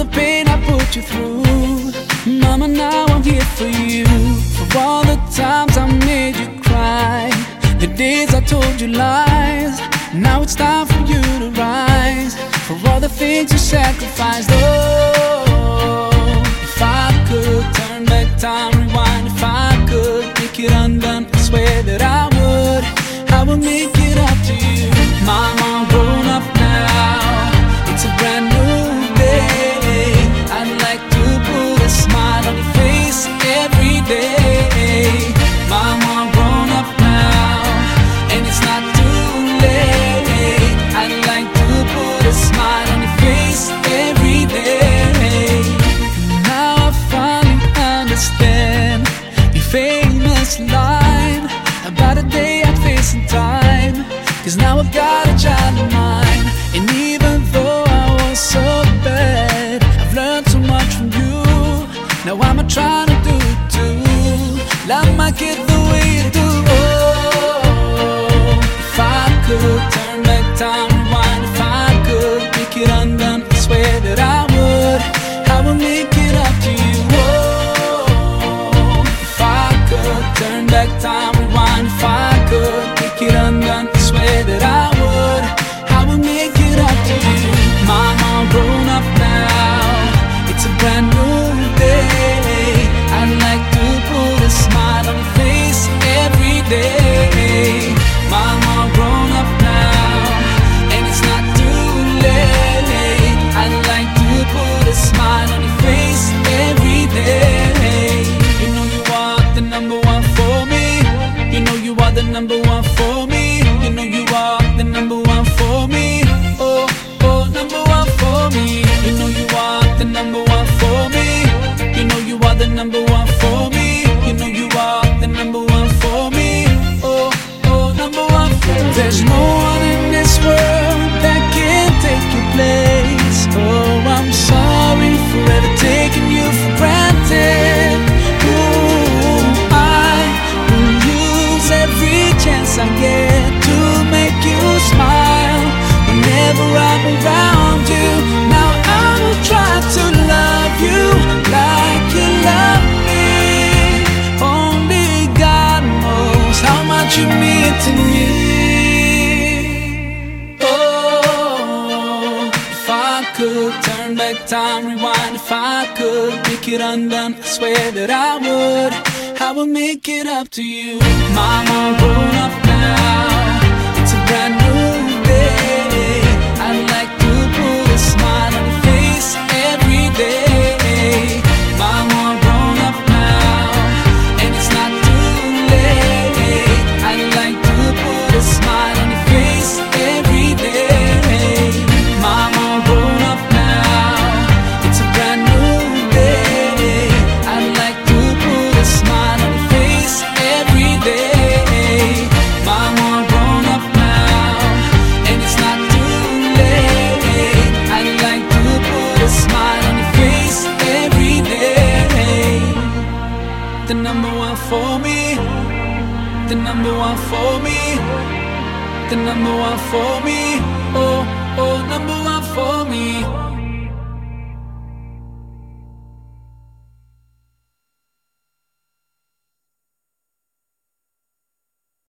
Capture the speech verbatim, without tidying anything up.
the pain I put you through. Mama, now I'm here for you. For all the times I made you cry, the days I told you lies. Now it's time for you to rise. For all the things you sacrificed. Oh, if I could turn back time, rewind. If I could make it undone, I swear that I would. I would make it up to you. Mama, I'm grown up now. It's a brand new day. I'd like to put a smile on your face every day. Mama, I'm grown up now, and it's not too late. I'd like to put a smile on your face every day. Now I finally understand your famous line about a day I'd face in time. Cause now I've got a child of mine, and even though I was so bad, I've learned so much from you. Now I'm trying to do it too. Love my kid the way you do. Oh, if I could turn back time, rewind. If I could make it undone, I swear that I would. I would make it up to you. Oh, if I could turn back time, rewind. If I could make it undone, I swear that I would. I would make it up to you. Mama, I'm grown up now. It's a brand new day. I'd like to put a smile on your face every day. Mama, I'm grown up now, and it's not too late. I'd like to put a smile on your face every day. You know you are the number one for me. You know you are the number one for me. You know you are the number one for me. Oh, oh, number one for me. You know you are the number one for me. You know you are the number one for me. You know you are the number one for me. Oh, oh, number one for me. There's no one in this world that can take your place. Oh, I'm sorry for ever taking you for granted. Ooh, I will use every chance I get to make you smile whenever I'm around you. Now I will try to love you like you love me. Only God knows how much you mean to me. Oh, if I could turn back time, rewind. If I could make it undone, I swear that I would. I would make it up to you. Mama, I'm grown up now. It's a brand new day. I'd like to put a smile on your face every day. Mama, I'm grown up now, and it's not too late. I'd like to put a smile on your face every day. Mama, I'm grown up now. It's a brand new day. I'd like to put a smile on your face every day. Mama, I'm grown up now, and it's not too late. I'd like to put a smile on your face every day. The number one for me. The number one for me. The number one for me. Oh.